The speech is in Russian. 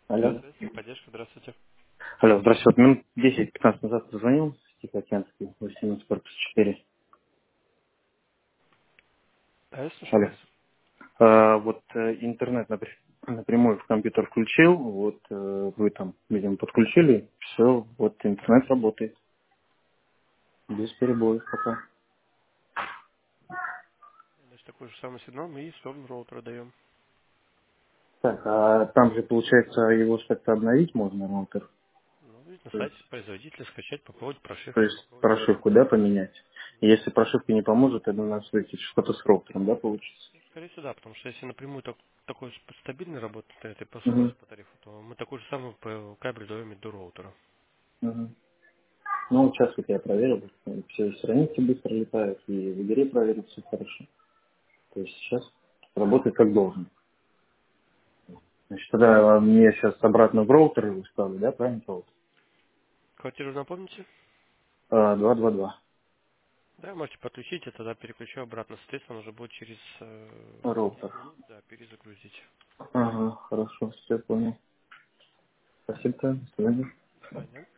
Алло. Связь, техподдержка, здравствуйте. Алло, здравствуйте. Вот минут 10-15 назад позвонил с Тихоокеанский, 18 корпус 4. Да, я слушаю Алло. вас. Вот интернет напрямую в компьютер включил, вот вы там, видимо, подключили, все, вот интернет работает, без перебоев пока. Значит, такой же самый сигнал мы и в сторону роутера даем. Так, а там же, получается, его как-то обновить можно, роутер? Ну, видите, на То есть, сайте производителя скачать, попробовать то прошивку, есть попробовать работу. прошивку, да, поменять? И Да. если прошивка не поможет, тогда надо встретить что-то с роутером, да, получится? Ну, скорее всего, да, потому что если напрямую такой стабильный работает на этой у вас Угу. по тарифу, то мы такой же самый по кабель даем и до роутера. Угу. Ну, вот сейчас вот я проверил, все страницы быстро летают, и в игре проверил все хорошо. То есть сейчас работает как должен. Значит, тогда мне сейчас обратно в роутер его ставлю, да, правильно, роутер? Квартиру напомните? 222. Да, можете подключить, я тогда переключу обратно. Соответственно, он уже будет через Роутер. 10 минут, да, перезагрузить. Ага, хорошо, все понял. Спасибо, до свидания. До свидания.